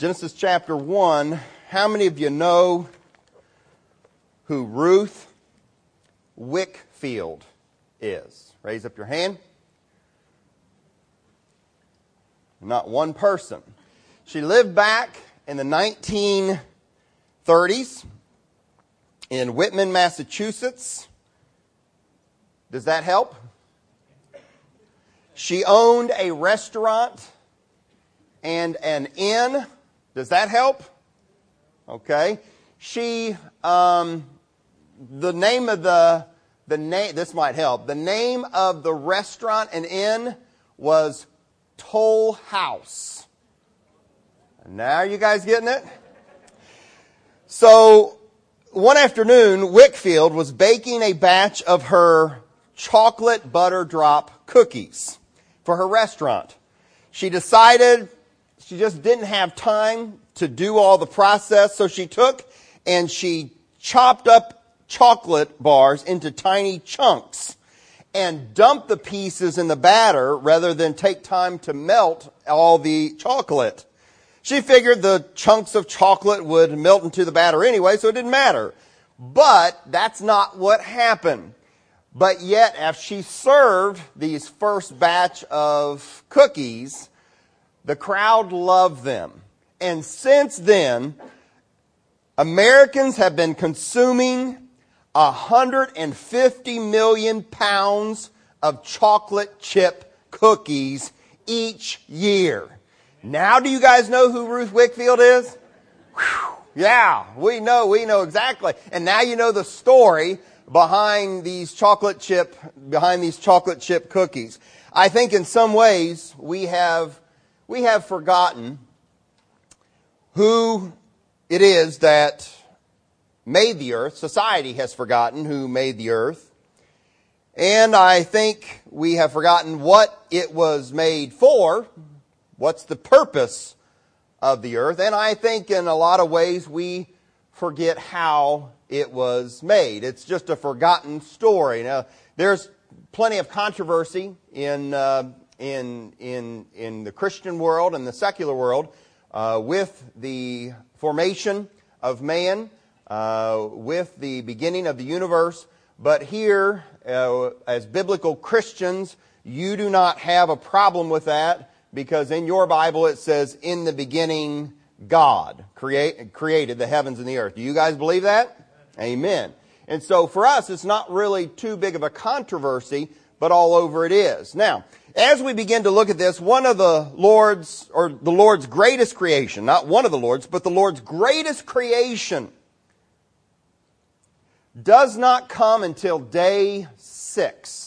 Genesis chapter 1, how many of you know who Ruth Wickfield is? Raise up your hand. Not one person. She lived back in the 1930s in Whitman, Massachusetts. Does that help? She owned a restaurant and an inn. Does that help? Okay. She, the name of this might help. The name of the restaurant and inn was Toll House. Now are you guys getting it? So, one afternoon, Wickfield was baking a batch of her chocolate butter drop cookies for her restaurant. She decided she just didn't have time to do all the process, so she took and she chopped up chocolate bars into tiny chunks and dumped the pieces in the batter rather than take time to melt all the chocolate. She figured the chunks of chocolate would melt into the batter anyway, so it didn't matter. But that's not what happened. But yet, as she served these first batch of cookies, the crowd loved them. And since then, Americans have been consuming 150 million pounds of chocolate chip cookies each year. Now do you guys know who Ruth Wickfield is? Whew. Yeah, we know exactly. And now you know the story behind these chocolate chip cookies. I think in some ways we have forgotten who it is that made the earth. Society has forgotten who made the earth. And I think we have forgotten what it was made for. What's the purpose of the earth? And I think in a lot of ways we forget how it was made. It's just a forgotten story. Now, there's plenty of controversy in the Christian world and the secular world with the formation of man, with the beginning of the universe. But here, as biblical Christians, you do not have a problem with that, because in your Bible it says, in the beginning, God created the heavens and the earth. Do you guys believe that? Amen. And so for us, it's not really too big of a controversy, but all over it is. Now, as we begin to look at this, one of the Lord's greatest creation, not one of the Lord's, but the Lord's greatest creation does not come until day 6.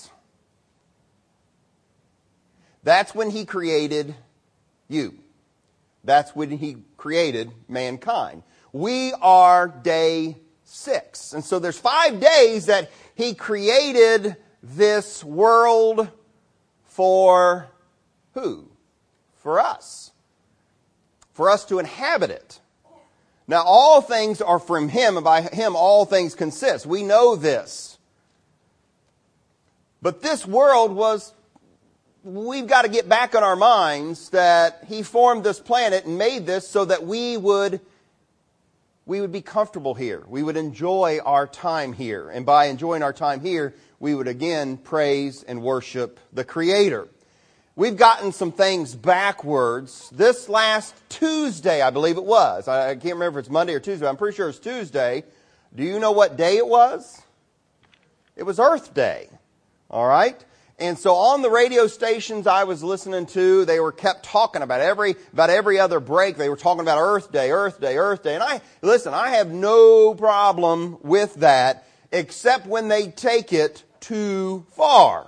That's when He created you. That's when He created mankind. We are day 6. And so there's 5 days that He created this world for who? For us. For us to inhabit it. Now all things are from Him, and by Him all things consist. We know this. But this world we've got to get back on our minds that He formed this planet and made this so that we would be comfortable here. We would enjoy our time here. And by enjoying our time here, we would again praise and worship the Creator. We've gotten some things backwards. This last Tuesday, I believe it was. I can't remember if it's Monday or Tuesday. I'm pretty sure it's Tuesday. Do you know what day it was? It was Earth Day. All right? And so on the radio stations I was listening to, they were kept talking about every other break. They were talking about Earth Day, Earth Day, Earth Day. And I have no problem with that, except when they take it too far.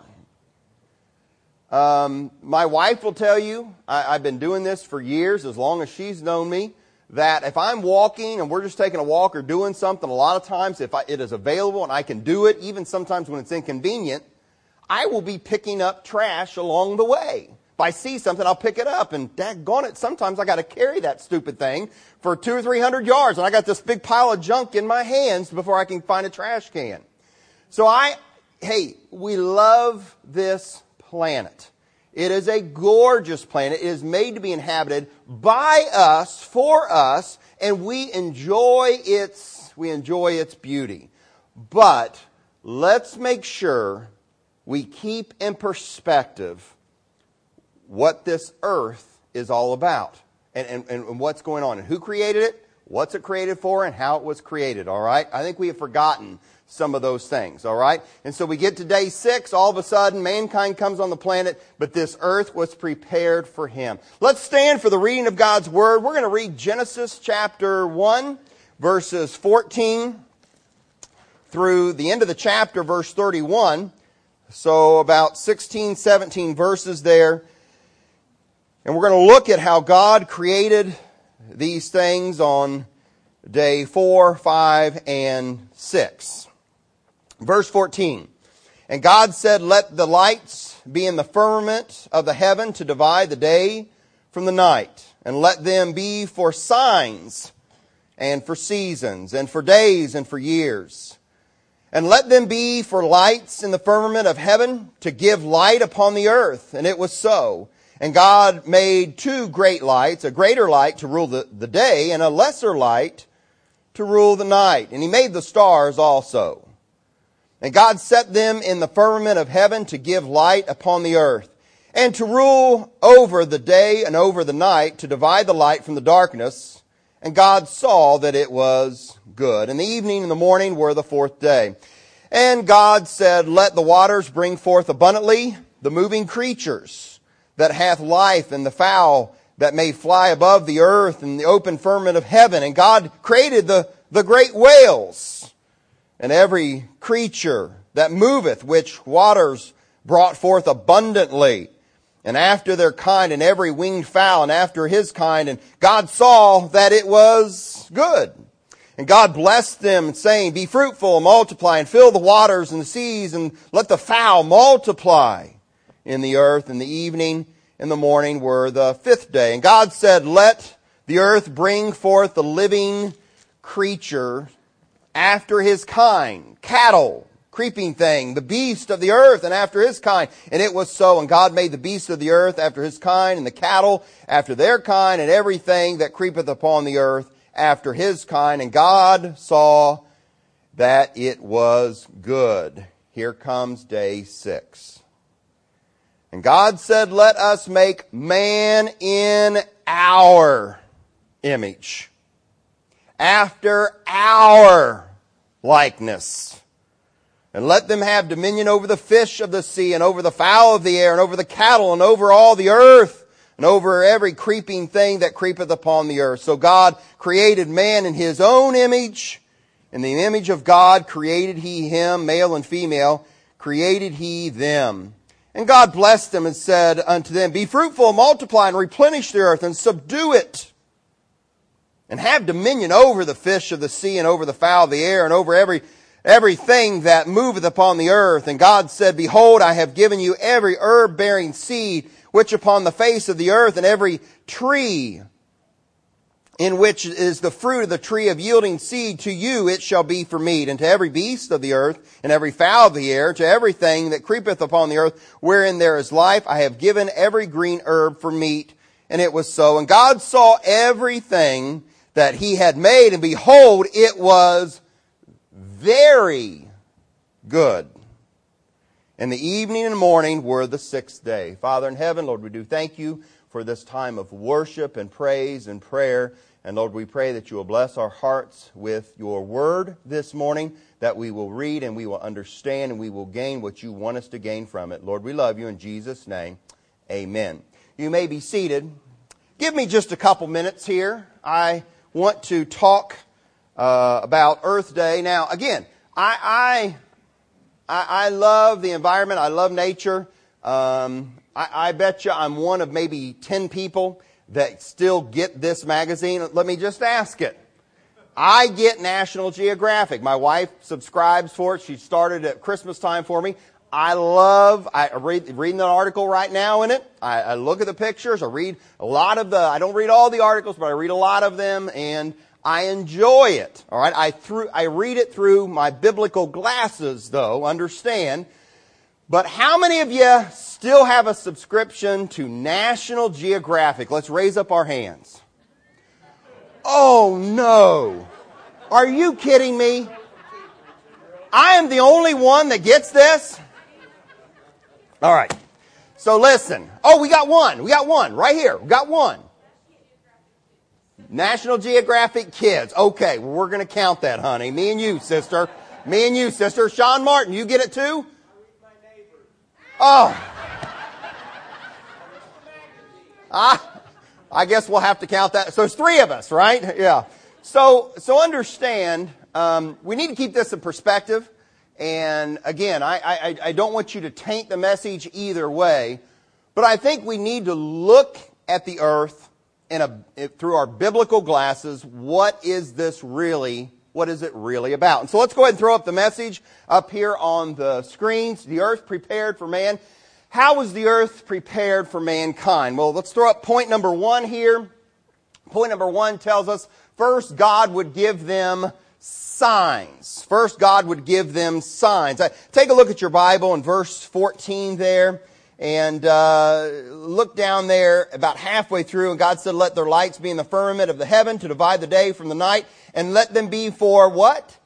My wife will tell you, I've been doing this for years, as long as she's known me, that if I'm walking and we're just taking a walk or doing something, a lot of times if it is available and I can do it, even sometimes when it's inconvenient, I will be picking up trash along the way. If I see something, I'll pick it up, and daggone it, sometimes I got to carry that stupid thing for 200 or 300 yards, and I got this big pile of junk in my hands before I can find a trash can. So we love this planet. It is a gorgeous planet. It is made to be inhabited by us, for us, and we enjoy its beauty. But let's make sure we keep in perspective what this earth is all about and what's going on and who created it, what's it created for, and how it was created, all right? I think we have forgotten some of those things, all right? And so we get to day 6, all of a sudden mankind comes on the planet, but this earth was prepared for him. Let's stand for the reading of God's Word. We're going to read Genesis chapter 1, verses 14 through the end of the chapter, verse 31. So about 16, 17 verses there. And we're going to look at how God created these things on day 4, 5, and 6. Verse 14, and God said, let the lights be in the firmament of the heaven to divide the day from the night, and let them be for signs, and for seasons, and for days, and for years. And let them be for lights in the firmament of heaven to give light upon the earth. And it was so. And God made 2 great lights, a greater light to rule the day, and a lesser light to rule the night. And He made the stars also. And God set them in the firmament of heaven to give light upon the earth, and to rule over the day and over the night, to divide the light from the darkness. And God saw that it was good. And the evening and the morning were the 4th day. And God said, let the waters bring forth abundantly the moving creatures that hath life, and the fowl that may fly above the earth, and the open firmament of heaven. And God created the great whales, and every creature that moveth, which waters brought forth abundantly, and after their kind, and every winged fowl, and after his kind. And God saw that it was good. And God blessed them, saying, be fruitful, and multiply, and fill the waters and the seas, and let the fowl multiply in the earth. And the evening and the morning were the 5th day. And God said, let the earth bring forth the living creature after his kind, cattle, creeping thing, the beast of the earth, and after his kind. And it was so. And God made the beast of the earth after his kind, and the cattle after their kind, and everything that creepeth upon the earth after his kind. And God saw that it was good. Here comes day 6. And God said, let us make man in our image, after our likeness. And let them have dominion over the fish of the sea, and over the fowl of the air, and over the cattle, and over all the earth, and over every creeping thing that creepeth upon the earth. So God created man in His own image. In the image of God created He him, male and female, created He them. And God blessed them and said unto them, be fruitful, multiply, and replenish the earth, and subdue it. And have dominion over the fish of the sea, and over the fowl of the air, and over everything that moveth upon the earth. And God said, behold, I have given you every herb bearing seed, which upon the face of the earth, and every tree in which is the fruit of the tree of yielding seed, to you it shall be for meat. And to every beast of the earth, and every fowl of the air, to everything that creepeth upon the earth, wherein there is life, I have given every green herb for meat. And it was so. And God saw everything that He had made, and behold, it was very good. And the evening and morning were the 6th day. Father in heaven, Lord, we do thank You for this time of worship and praise and prayer. And Lord, we pray that You will bless our hearts with Your word this morning, that we will read and we will understand and we will gain what You want us to gain from it. Lord, we love You in Jesus' name. Amen. You may be seated. Give me just a couple minutes here. I want to talk about Earth Day. Now, again, I love the environment. I love nature. I bet you I'm one of maybe 10 people that still get this magazine. Let me just ask it. I get National Geographic. My wife subscribes for it. She started at Christmas time for me. I reading the article right now in it. I look at the pictures. I read a lot of I don't read all the articles, but I read a lot of them, and I enjoy it. All right. I read it through my biblical glasses, though, understand. But how many of you still have a subscription to National Geographic? Let's raise up our hands. Oh no. Are you kidding me? I am the only one that gets this? All right. So listen. Oh, we got one. We got one right here. We got one. National Geographic Kids. Okay, well, we're going to count that, honey. Me and you, sister. Me and you, sister. Sean Martin, you get it too? Oh. I guess we'll have to count that. So there's three of us, right? Yeah. So understand, we need to keep this in perspective. And again, I don't want you to taint the message either way. But I think we need to look at the earth through our biblical glasses. What is this really? What is it really about? And so let's go ahead and throw up the message up here on the screens. The earth prepared for man. How was the earth prepared for mankind? Well, let's throw up point number 1 here. Point number 1 tells us, first, God would give them signs. First, God would give them signs. Take a look at your Bible in verse 14 there. And look down there about halfway through. And God said, let their lights be in the firmament of the heaven to divide the day from the night. And let them be for what?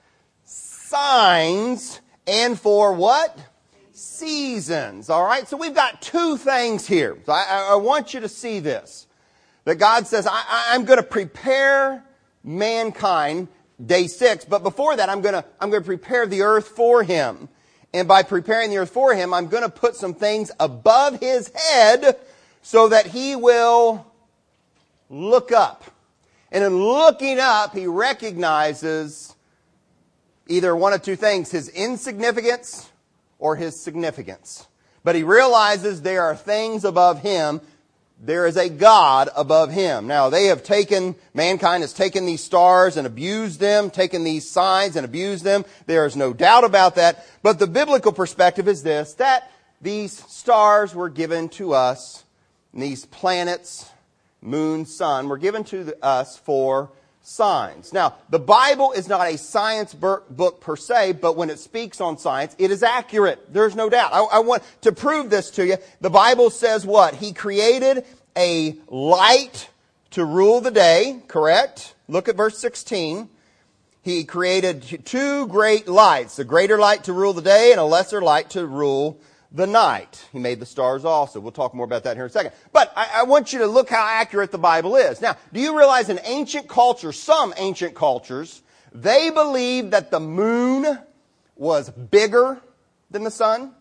Signs. And for what? Seasons. All right. So we've got two things here. So I want you to see this. That God says, I'm going to prepare mankind day 6. But before that, I'm going to prepare the earth for him. And by preparing the earth for him, I'm going to put some things above his head so that he will look up. And in looking up, he recognizes either one of two things, his insignificance or his significance. But he realizes there are things above him. There is a God above him. Now, mankind has taken these stars and abused them, taken these signs and abused them. There is no doubt about that. But the biblical perspective is this, that these stars were given to us, and these planets, moon, sun, were given to us for signs. Now, the Bible is not a science book per se, but when it speaks on science, it is accurate. There's no doubt. I want to prove this to you. The Bible says what? He created a light to rule the day, correct? Look at verse 16. He created two great lights, a greater light to rule the day and a lesser light to rule the night. He made the stars also. We'll talk more about that here in a second. But I want you to look how accurate the Bible is. Now, do you realize in ancient cultures, some ancient cultures, they believed that the moon was bigger than the sun?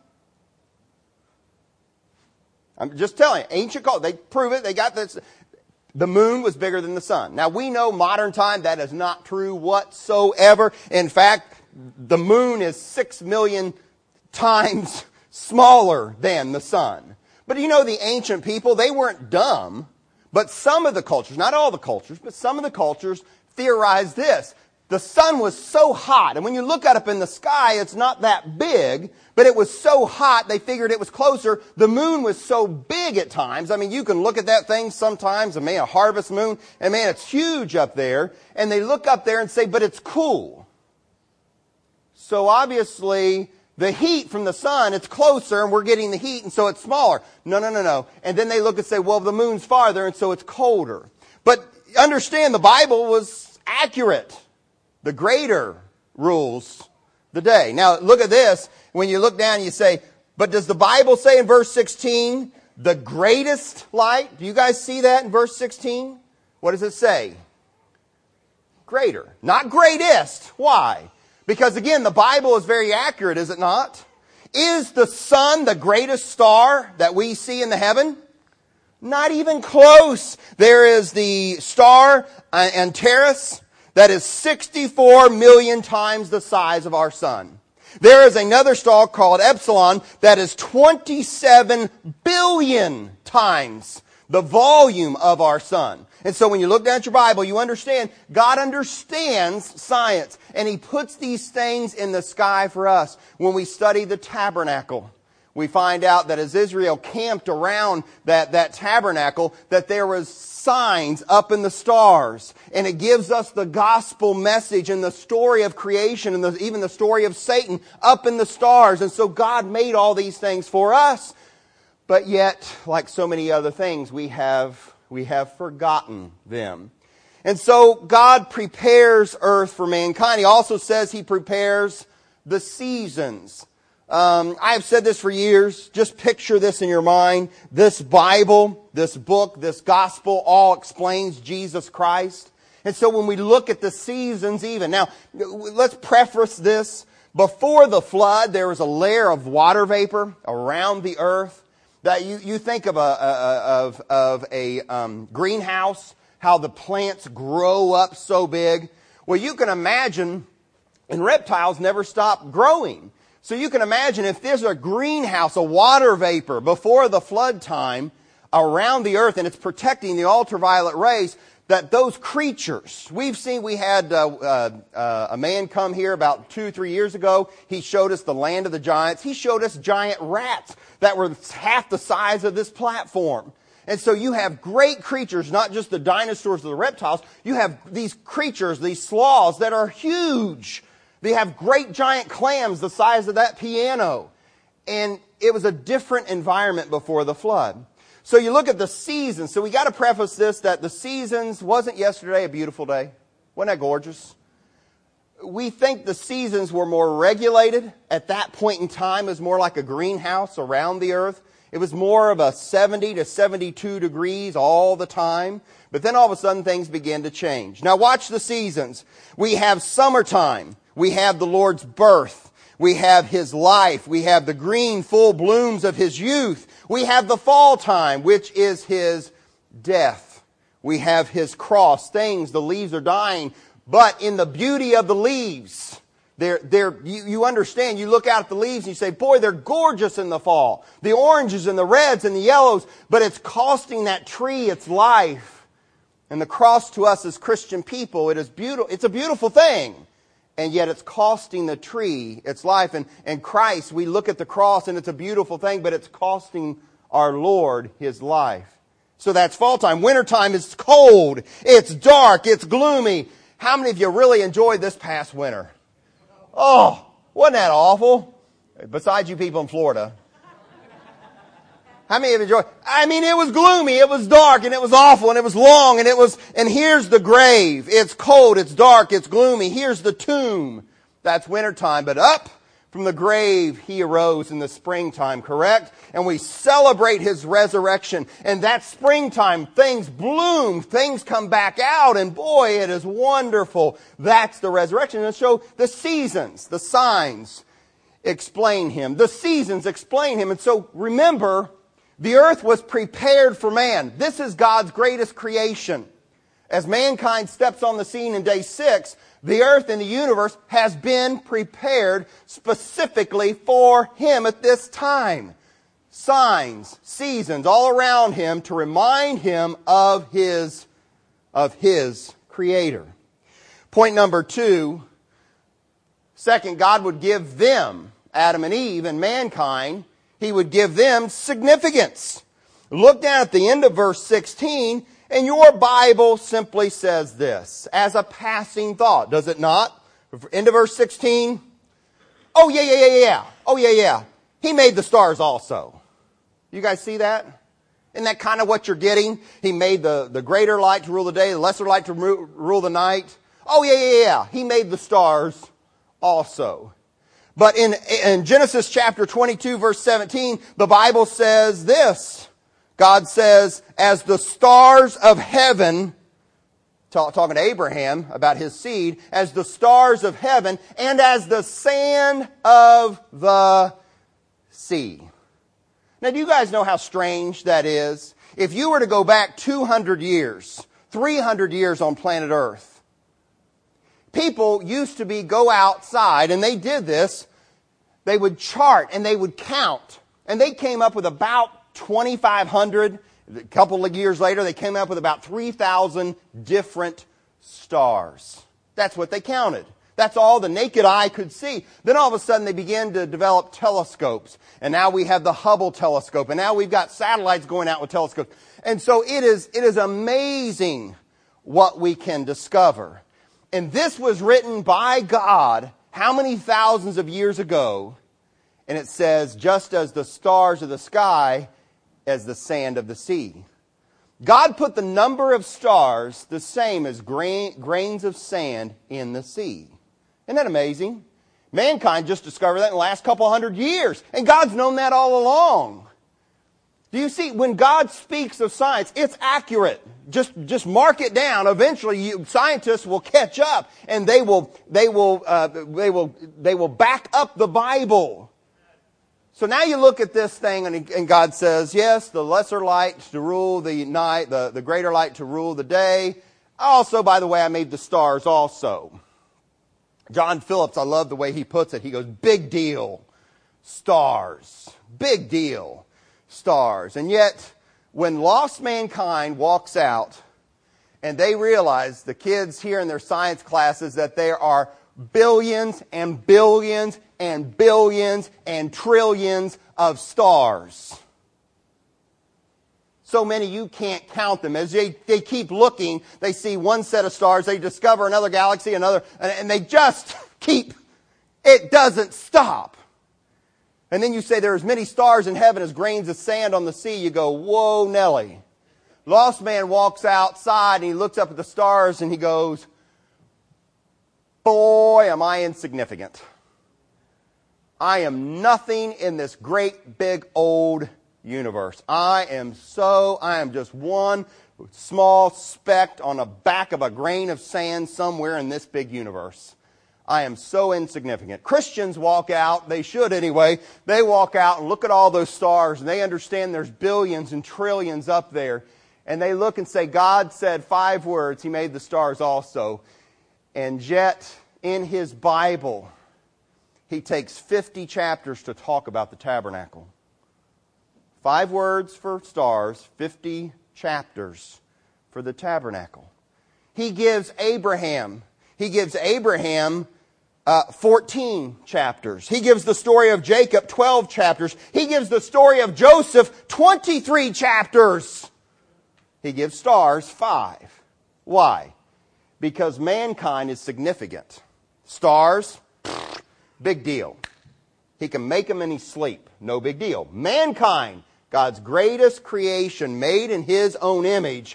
I'm just telling you, ancient culture, they prove it, they got this. The moon was bigger than the sun. Now, we know modern time that is not true whatsoever. In fact, the moon is 6 million times smaller than the sun. But you know, the ancient people, they weren't dumb. But some of the cultures, not all the cultures, but some of the cultures theorized this. The sun was so hot, and when you look up in the sky, it's not that big, but it was so hot, they figured it was closer. The moon was so big at times. I mean, you can look at that thing sometimes, and man, a harvest moon, and man, it's huge up there. And they look up there and say, but it's cool. So obviously, the heat from the sun, it's closer, and we're getting the heat, and so it's smaller. No. And then they look and say, well, the moon's farther, and so it's colder. But understand, the Bible was accurate. The greater rules the day. Now, look at this. When you look down, you say, but does the Bible say in verse 16, the greatest light? Do you guys see that in verse 16? What does it say? Greater. Not greatest. Why? Because again, the Bible is very accurate, is it not? Is the sun the greatest star that we see in the heaven? Not even close. There is the star Antares that is 64 million times the size of our sun. There is another star called Epsilon that is 27 billion times the volume of our sun. And so when you look down at your Bible, you understand God understands science. And He puts these things in the sky for us. When we study the tabernacle, We find out that as Israel camped around that tabernacle, that there was signs up in the stars. And it gives us the gospel message and the story of creation and even the story of Satan up in the stars. And so God made all these things for us. But yet, like so many other things, we have forgotten them. And so God prepares earth for mankind. He also says He prepares the seasons. I have said this for years. Just picture this in your mind. This Bible, this book, this gospel all explains Jesus Christ. And so when we look at the seasons even. Now, let's preface this. Before the flood, there was a layer of water vapor around the earth. That you think of a greenhouse, how the plants grow up so big. Well, you can imagine, and reptiles never stop growing. So you can imagine if there's a greenhouse, a water vapor before the flood time around the earth and it's protecting the ultraviolet rays, that those creatures, we had a man come here about 2-3 years ago. He showed us the land of the giants. He showed us giant rats that were half the size of this platform. And so you have great creatures, not just the dinosaurs or the reptiles. You have these creatures, these sloths that are huge. They have great giant clams the size of that piano. And it was a different environment before the flood. So you look at the seasons. So we got to preface this that the seasons wasn't yesterday a beautiful day. Wasn't that gorgeous? We think the seasons were more regulated at that point in time. It was more like a greenhouse around the earth. It was more of a 70 to 72 degrees all the time. But then all of a sudden things began to change. Now watch the seasons. We have summertime. We have the Lord's birth. We have His life. We have the green, full blooms of His youth. We have the fall time, which is His death. We have His cross. Things, the leaves are dying. But in the beauty of the leaves, you understand, you look out at the leaves and you say, boy, they're gorgeous in the fall. The oranges and the reds and the yellows, but it's costing that tree its life. And the cross to us as Christian people, it is beautiful. It's a beautiful thing. And yet it's costing the tree its life. And Christ, we look at the cross and it's a beautiful thing, but it's costing our Lord His life. So that's fall time. Winter time is cold. It's dark. It's gloomy. How many of you really enjoyed this past winter? Oh, wasn't that awful? Besides you people in Florida. How many of you enjoyed? I mean, it was gloomy, it was dark, and it was awful, and it was long, and here's the grave. It's cold, it's dark, it's gloomy. Here's the tomb. That's wintertime. But up from the grave, He arose in the springtime, correct? And we celebrate His resurrection. And that springtime, things bloom, things come back out, and boy, it is wonderful. That's the resurrection. And so the seasons, the signs explain Him. The seasons explain Him. And so remember, the earth was prepared for man. This is God's greatest creation. As mankind steps on the scene in day 6, the earth and the universe has been prepared specifically for Him at this time. Signs, seasons all around Him to remind Him of His Creator. Point number 2, second, God would give them, Adam and Eve and mankind, He would give them significance. Look down at the end of verse 16, and your Bible simply says this, as a passing thought, does it not? End of verse 16. Oh, yeah. Oh, yeah. He made the stars also. You guys see that? Isn't that kind of what you're getting? He made the greater light to rule the day, the lesser light to rule the night. Oh, yeah. He made the stars also. But in Genesis chapter 22, verse 17, the Bible says this. God says, as the stars of heaven, talking to Abraham about his seed, as the stars of heaven and as the sand of the sea. Now, do you guys know how strange that is? If you were to go back 200 years, 300 years on planet Earth, people used to go outside, and they did this. They would chart and they would count. And they came up with about 2,500. A couple of years later, they came up with about 3,000 different stars. That's what they counted. That's all the naked eye could see. Then all of a sudden they began to develop telescopes. And now we have the Hubble telescope. And now we've got satellites going out with telescopes. And so it is amazing what we can discover. And this was written by God how many thousands of years ago? And it says, just as the stars of the sky, as the sand of the sea. God put the number of stars the same as grains of sand in the sea. Isn't that amazing? Mankind just discovered that in the last couple hundred years. And God's known that all along. Do you see, when God speaks of science, it's accurate. Just mark it down. Eventually, scientists will catch up, and they will back up the Bible. So now you look at this thing, and God says, yes, the lesser light to rule the night, the greater light to rule the day. Also, by the way, I made the stars also. John Phillips, I love the way he puts it. He goes, big deal, stars. Big deal. Stars. And yet, when lost mankind walks out and they realize, the kids here in their science classes, that there are billions and billions and billions and trillions of stars. So many you can't count them. As they keep looking, they see one set of stars, they discover another galaxy, another, and they just keep, it doesn't stop. And then you say there are as many stars in heaven as grains of sand on the sea. You go, whoa, Nelly. Lost man walks outside and he looks up at the stars and he goes, boy, am I insignificant. I am nothing in this great big old universe. I am just one small speck on the back of a grain of sand somewhere in this big universe. I am so insignificant. Christians walk out, they should anyway, they walk out and look at all those stars and they understand there's billions and trillions up there. And they look and say, God said 5 words, He made the stars also. And yet, in His Bible, He takes 50 chapters to talk about the tabernacle. 5 words for stars, 50 chapters for the tabernacle. He gives Abraham 14 chapters. He gives the story of Jacob 12 chapters. He gives the story of Joseph 23 chapters. He gives stars 5. Why? Because mankind is significant. Stars, big deal. He can make them in his sleep. No big deal. Mankind, God's greatest creation, made in His own image.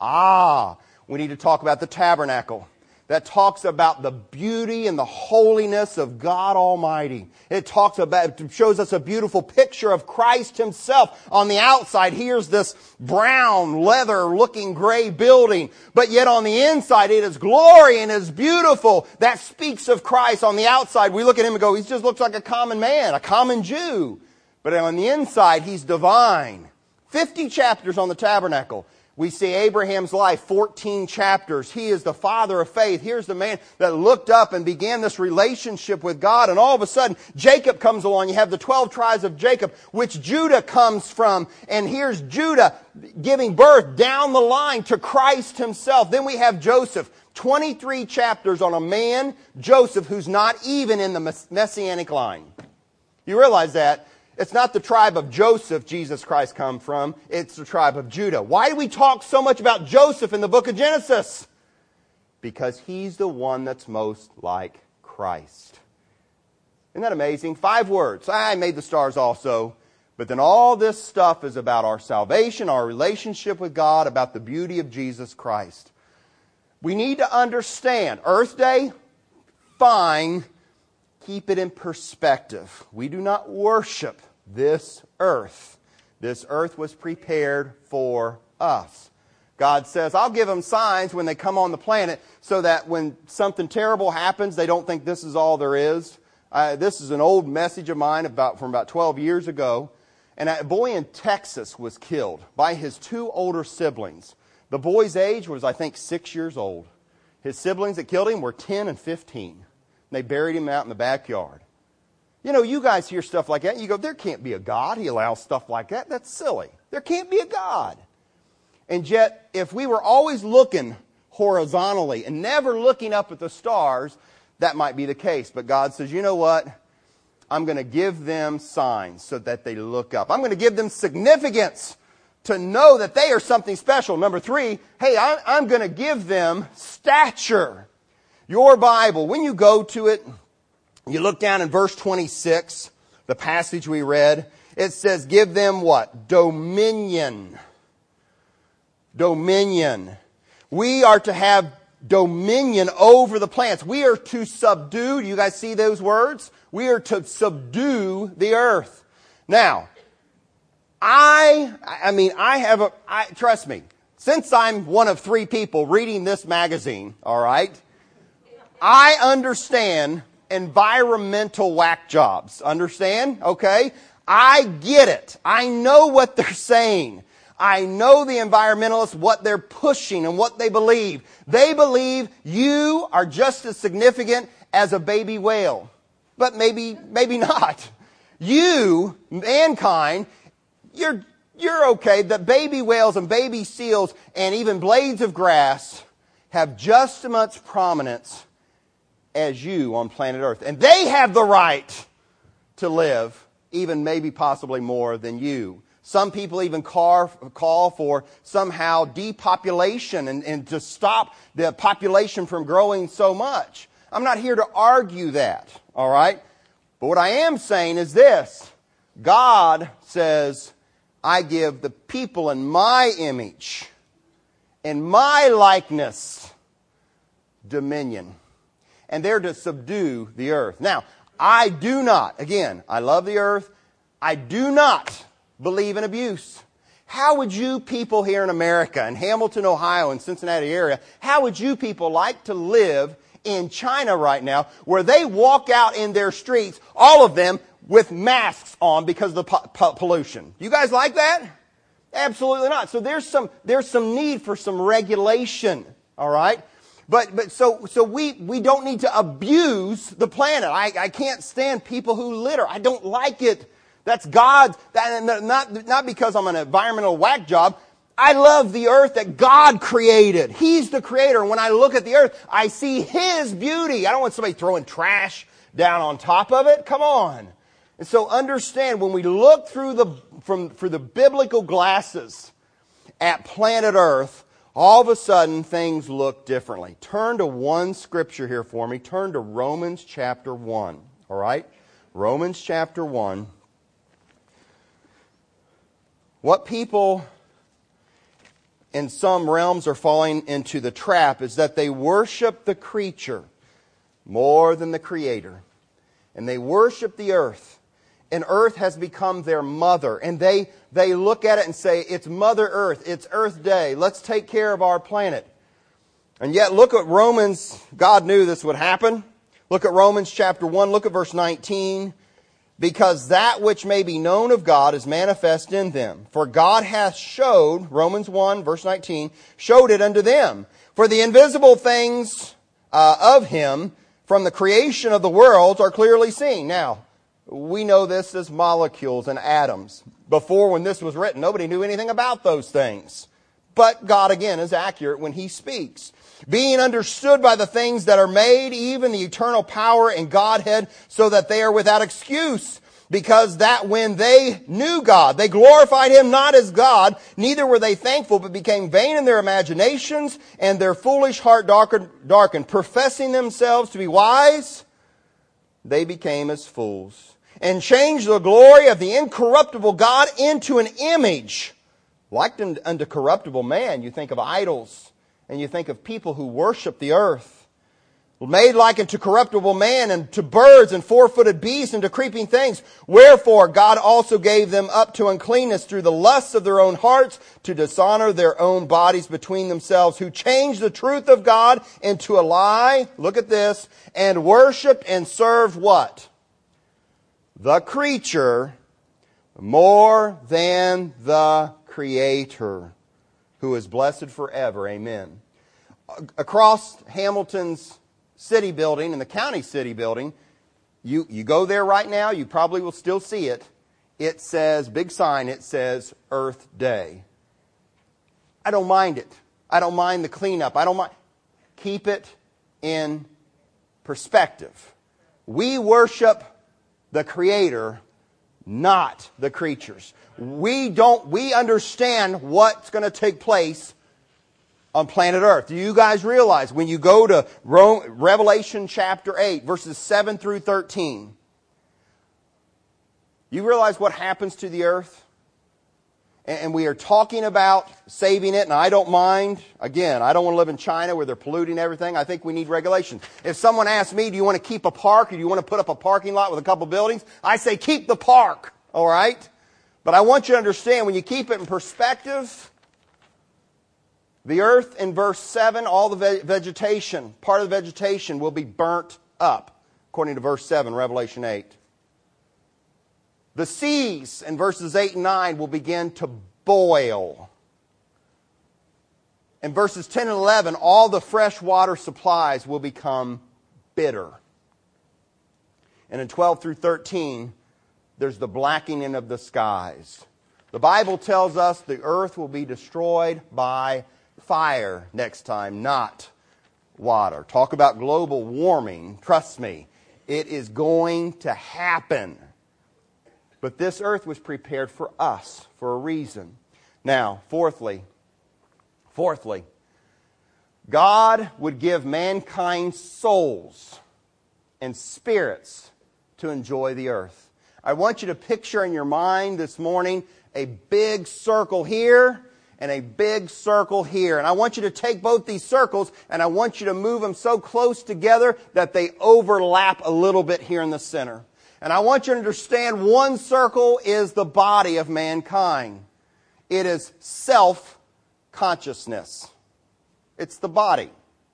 We need to talk about the tabernacle. That talks about the beauty and the holiness of God Almighty. It shows us a beautiful picture of Christ Himself. On the outside, here's this brown, leather-looking gray building. But yet on the inside, it is glory and it is beautiful. That speaks of Christ. On the outside, we look at Him and go, He just looks like a common man, a common Jew. But on the inside, He's divine. 50 chapters on the tabernacle. We see Abraham's life, 14 chapters. He is the father of faith. Here's the man that looked up and began this relationship with God. And all of a sudden, Jacob comes along. You have the 12 tribes of Jacob, which Judah comes from. And here's Judah giving birth down the line to Christ Himself. Then we have Joseph. 23 chapters on a man, Joseph, who's not even in the Messianic line. You realize that? It's not the tribe of Joseph Jesus Christ come from. It's the tribe of Judah. Why do we talk so much about Joseph in the book of Genesis? Because he's the one that's most like Christ. Isn't that amazing? 5 words. I made the stars also. But then all this stuff is about our salvation, our relationship with God, about the beauty of Jesus Christ. We need to understand, Earth Day, fine. Keep it in perspective. We do not worship this earth. This earth was prepared for us. God says, I'll give them signs when they come on the planet so that when something terrible happens, they don't think this is all there is. This is an old message of mine from about 12 years ago. And a boy in Texas was killed by his 2 older siblings. The boy's age was, I think, 6 years old. His siblings that killed him were 10 and 15. They buried him out in the backyard. You know, you guys hear stuff like that, and you go, there can't be a God. He allows stuff like that. That's silly. There can't be a God. And yet, if we were always looking horizontally and never looking up at the stars, that might be the case. But God says, you know what? I'm going to give them signs so that they look up. I'm going to give them significance to know that they are something special. Number 3, hey, I'm going to give them stature. Your Bible, when you go to it, you look down in verse 26, the passage we read, it says, give them what? Dominion. Dominion. We are to have dominion over the plants. We are to subdue. Do you guys see those words? We are to subdue the earth. Now, trust me, since I'm one of 3 people reading this magazine, all right, I understand environmental whack jobs. Understand? Okay? I get it. I know what they're saying. I know the environmentalists, what they're pushing and what they believe. They believe you are just as significant as a baby whale. But maybe not. You, mankind, you're okay. The baby whales and baby seals and even blades of grass have just as much prominence as you on planet Earth. And they have the right to live, even maybe possibly more than you. Some people even call for somehow depopulation and to stop the population from growing so much. I'm not here to argue that, all right? But what I am saying is this. God says, I give the people in my image, in my likeness, dominion. And they're to subdue the earth. Now, I do not, again, I love the earth. I do not believe in abuse. How would you people here in America, in Hamilton, Ohio, and Cincinnati area, how would you people like to live in China right now, where they walk out in their streets, all of them, with masks on because of the pollution? You guys like that? Absolutely not. So there's some need for some regulation, all right? But so we don't need to abuse the planet. I can't stand people who litter. I don't like it. That's God's, not because I'm an environmental whack job. I love the earth that God created. He's the creator. And when I look at the earth, I see His beauty. I don't want somebody throwing trash down on top of it. Come on. And so understand, when we look through the biblical glasses at planet Earth, all of a sudden things look differently. Turn to one scripture here for me. Turn to Romans chapter 1. All right? Romans chapter 1. What people in some realms are falling into the trap is that they worship the creature more than the Creator. And they worship the earth. And earth has become their mother. And they look at it and say, it's Mother Earth, it's Earth Day, let's take care of our planet. And yet look at Romans, God knew this would happen. Look at Romans chapter 1, look at verse 19. Because that which may be known of God is manifest in them. For God hath showed, Romans 1, verse 19, showed it unto them. For the invisible things of Him from the creation of the worlds are clearly seen. Now, we know this as molecules and atoms. Before, when this was written, nobody knew anything about those things. But God, again, is accurate when He speaks. Being understood by the things that are made, even the eternal power and Godhead, so that they are without excuse. Because that when they knew God, they glorified Him not as God, neither were they thankful, but became vain in their imaginations, and their foolish heart darkened. Professing themselves to be wise, they became as fools, and changed the glory of the incorruptible God into an image like unto corruptible man. You think of idols, and you think of people who worship the earth. Made like unto corruptible man, and to birds and four-footed beasts, and to creeping things. Wherefore God also gave them up to uncleanness through the lusts of their own hearts, to dishonor their own bodies between themselves, who changed the truth of God into a lie. Look at this. And worshipped and served what? The creature more than the Creator, who is blessed forever. Amen. Across Hamilton's city building and the county city building, you go there right now, you probably will still see it. It says, big sign, it says Earth Day. I don't mind it. I don't mind the cleanup. I don't mind. Keep it in perspective. We worship the Creator, not the creatures. We understand what's going to take place on planet Earth. Do you guys realize when you go to Revelation chapter 8, verses 7 through 13, you realize what happens to the earth? And we are talking about saving it, and I don't mind. Again, I don't want to live in China where they're polluting everything. I think we need regulations. If someone asks me, do you want to keep a park or do you want to put up a parking lot with a couple buildings? I say keep the park, all right? But I want you to understand, when you keep it in perspective, the earth in verse 7, all the vegetation, part of the vegetation will be burnt up, according to verse 7, Revelation 8. The seas in verses 8 and 9 will begin to boil. In verses 10 and 11, all the fresh water supplies will become bitter. And in 12 through 13, there's the blackening of the skies. The Bible tells us the earth will be destroyed by fire next time, not water. Talk about global warming. Trust me, it is going to happen. But this earth was prepared for us for a reason. Now, fourthly, God would give mankind souls and spirits to enjoy the earth. I want you to picture in your mind this morning a big circle here and a big circle here. And I want you to take both these circles and I want you to move them so close together that they overlap a little bit here in the center. And I want you to understand one circle is the body of mankind. It is self-consciousness. It's the body.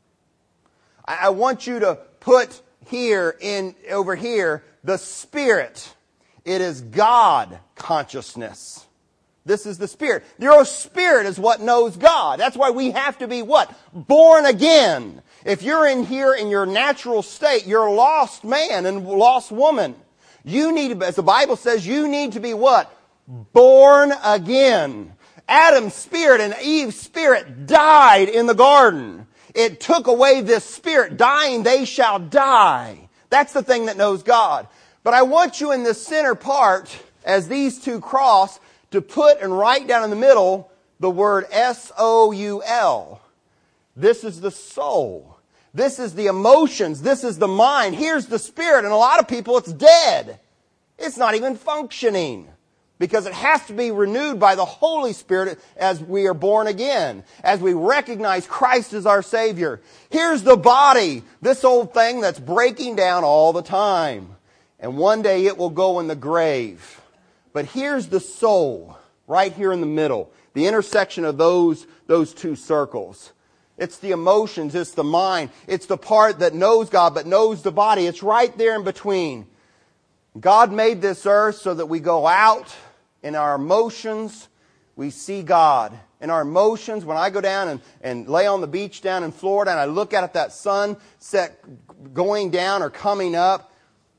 I want you to put over here, the spirit. It is God consciousness. This is the spirit. Your spirit is what knows God. That's why we have to be what? Born again. If you're in here in your natural state, you're a lost man and lost woman. You need to, as the Bible says, you need to be what? Born again. Adam's spirit and Eve's spirit died in the garden. It took away this spirit. Dying, they shall die. That's the thing that knows God. But I want you in the center part, as these two cross, to put and write down in the middle the word S-O-U-L. This is the soul. This is the emotions. This is the mind. Here's the spirit. And a lot of people, it's dead. It's not even functioning. Because it has to be renewed by the Holy Spirit as we are born again. As we recognize Christ as our Savior. Here's the body. This old thing that's breaking down all the time. And one day it will go in the grave. But here's the soul. Right here in the middle. The intersection of those two circles. It's the emotions, it's the mind, it's the part that knows God but knows the body. It's right there in between. God made this earth so that we go out in our emotions, we see God. In our emotions, when I go down and lay on the beach down in Florida and I look out at that sunset going down or coming up,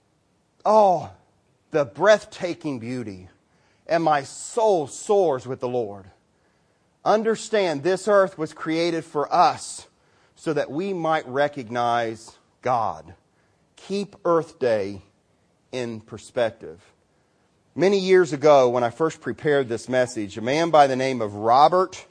oh, the breathtaking beauty. And my soul soars with the Lord. Understand, this earth was created for us so that we might recognize God. Keep Earth Day in perspective. Many years ago, when I first prepared this message, a man by the name of Robert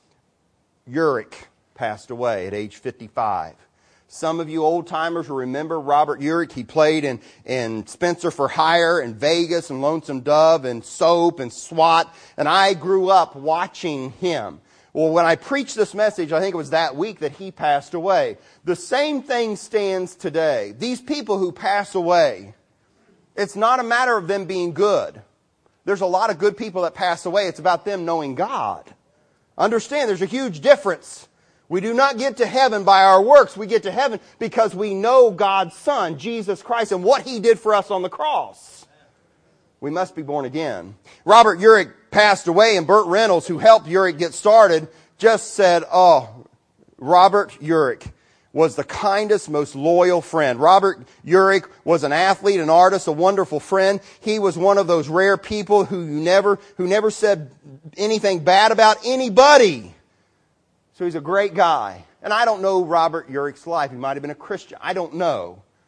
Urich passed away at age 55. Some of you old-timers will remember Robert Urich. He played in Spencer for Hire and Vegas and Lonesome Dove and Soap and SWAT. And I grew up watching him. Well, when I preached this message, I think it was that week that he passed away. The same thing stands today. These people who pass away, it's not a matter of them being good. There's a lot of good people that pass away. It's about them knowing God. Understand, there's a huge difference. We do not get to heaven by our works. We get to heaven because we know God's Son, Jesus Christ, and what He did for us on the cross. We must be born again. Robert Urich passed away, and Burt Reynolds, who helped Urich get started, just said, oh, Robert Urich was the kindest, most loyal friend. Robert Urich was an athlete, an artist, a wonderful friend. He was one of those rare people who never said anything bad about anybody. So he's a great guy. And I don't know Robert Urich's life. He might have been a Christian. I don't know.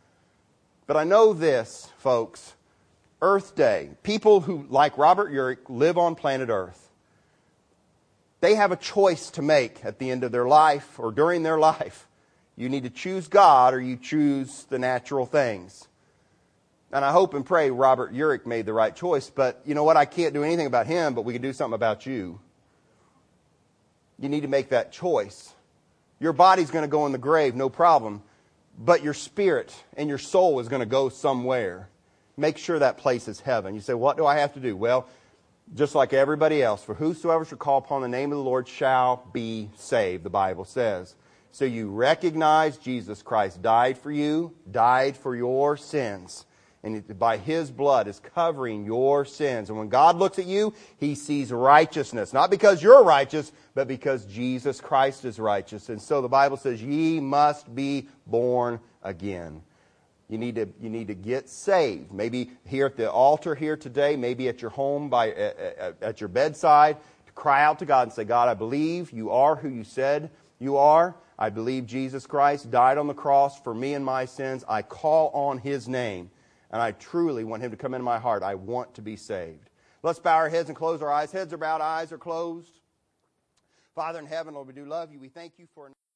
But I know this, folks. Earth Day, people who, like Robert Urich, live on planet Earth, they have a choice to make at the end of their life or during their life. You need to choose God or you choose the natural things. And I hope and pray Robert Urich made the right choice. But you know what? I can't do anything about him, but we can do something about you. You need to make that choice. Your body's going to go in the grave, no problem. But your spirit and your soul is going to go somewhere. Make sure that place is heaven. You say, what do I have to do? Well, just like everybody else, for whosoever shall call upon the name of the Lord shall be saved, the Bible says. So you recognize Jesus Christ died for you, died for your sins. And by His blood is covering your sins. And when God looks at you, He sees righteousness. Not because you're righteous, but because Jesus Christ is righteous. And so the Bible says, ye must be born again. You need to get saved. Maybe here at the altar here today, maybe at your home, at your bedside, to cry out to God and say, God, I believe you are who you said you are. I believe Jesus Christ died on the cross for me and my sins. I call on His name. And I truly want Him to come into my heart. I want to be saved. Let's bow our heads and close our eyes. Heads are bowed, eyes are closed. Father in heaven, Lord, we do love you. We thank you for...